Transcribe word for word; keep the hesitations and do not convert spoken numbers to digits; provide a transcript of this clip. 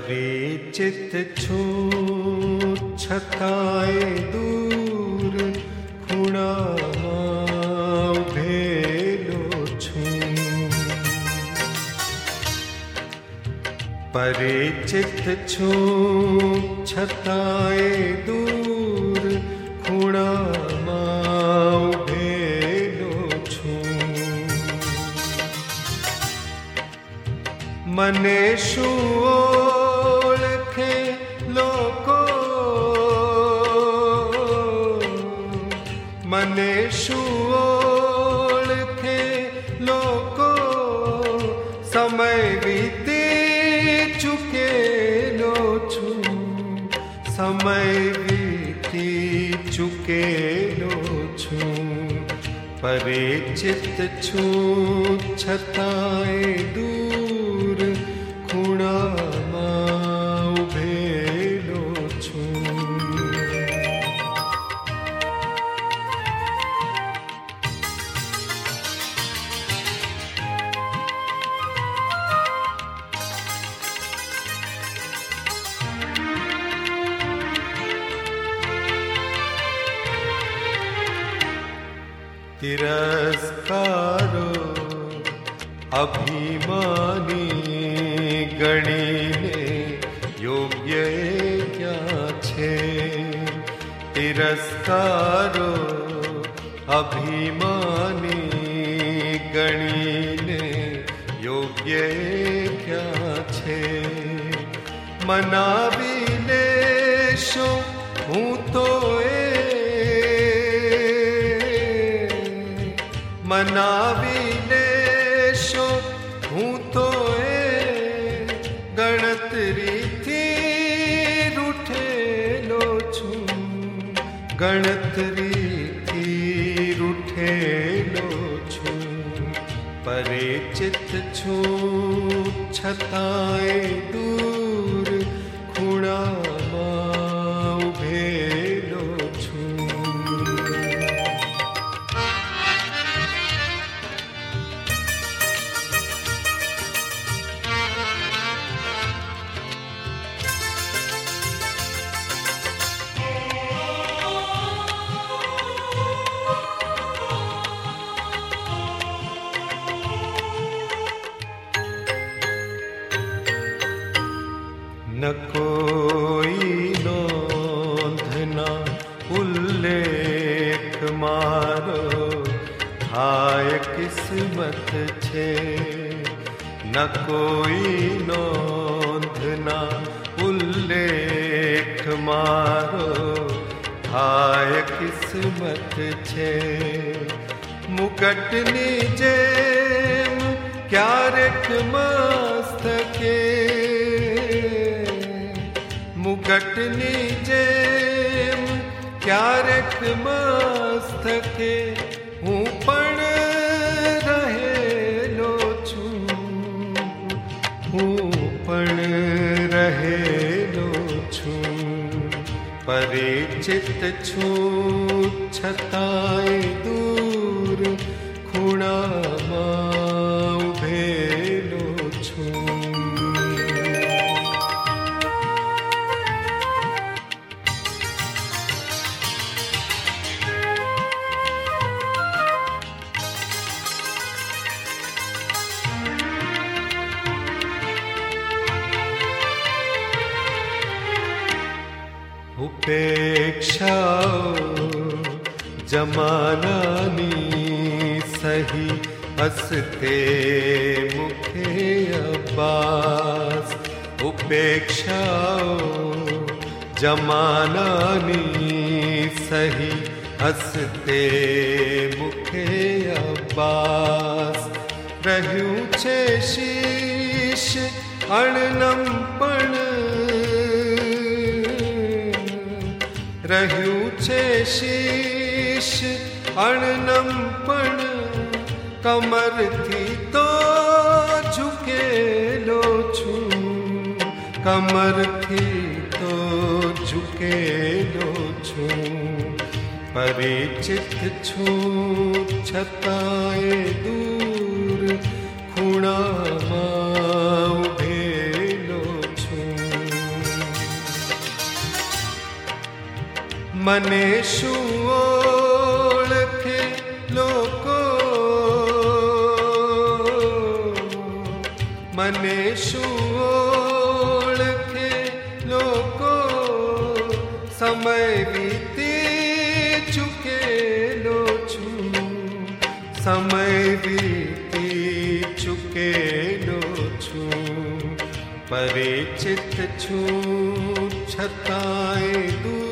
परिचित છું છતાંય દૂર ખૂણામાં ઉભેલો છું. પરિચિત છું છતાંય દૂર ખૂણામાં ઉભેલો છું. મને શું ઓળખે લોકો, મને શું ઓળખે લોકો, સમય વીતી ચૂકેલો છું, સમય વીતી ચૂકેલો છું. પરિચિત છું છતાંય દૂર ખૂણામાં ઉભેલો છું. તિરસ્કારો અભિમાની ગણીને યોગ્ય ક્યાં છે. તિરસ્કારો અભિમાની ગણીને યોગ્ય ક્યાં છે. મનાવી લેશો હું તો એ, મનાવી લેશો હું તો એ, ગણતરીથી રૂઠેલો છું, ગણતરીથી રૂઠેલો છું. પરિચિત છું છતાંય દૂર ખૂણામાં ઉભેલો છું. ન કોઈ નોંધના ઉલ્લેખ મારો થાય કિસ્મત છે. ન કોઈ નોંધના ઉલ્લેખ મારો થાય કિસ્મત છે. મુકટની જેમ ક્યારેક મસ્તકે, મુકટની જેમ ક્યારેક મસ્તકે હું પણ રહેલો છું, હું પણ રહેલો છું. પરિચિત છું છતાંય દૂર ખૂણામાં ઉભેલો છું. ઉપેક્ષાઓ જમાનાની સહી હસતે મુખે અબ્બાસ. ઉપેક્ષાઓ જમાનાની સહી હસતે મુખે અબ્બાસ. રહ્યું છે શીશ અણનમ પણ, રહ્યું છે શીશ અણનમ પણ, કમરથી તો ઝૂકેલો છું, કમરથી તો ઝૂકેલો છું. પરિચિત છું છતાંય દૂર ખૂણામાં ઉભેલો છું. મને શું ઓળખે લોકો, મને શું ઓળખે લોકો, સમય વીતી ચૂકેલો છું, સમય વીતી ચૂકેલો છું, પરિચિત છું છતાંય દૂર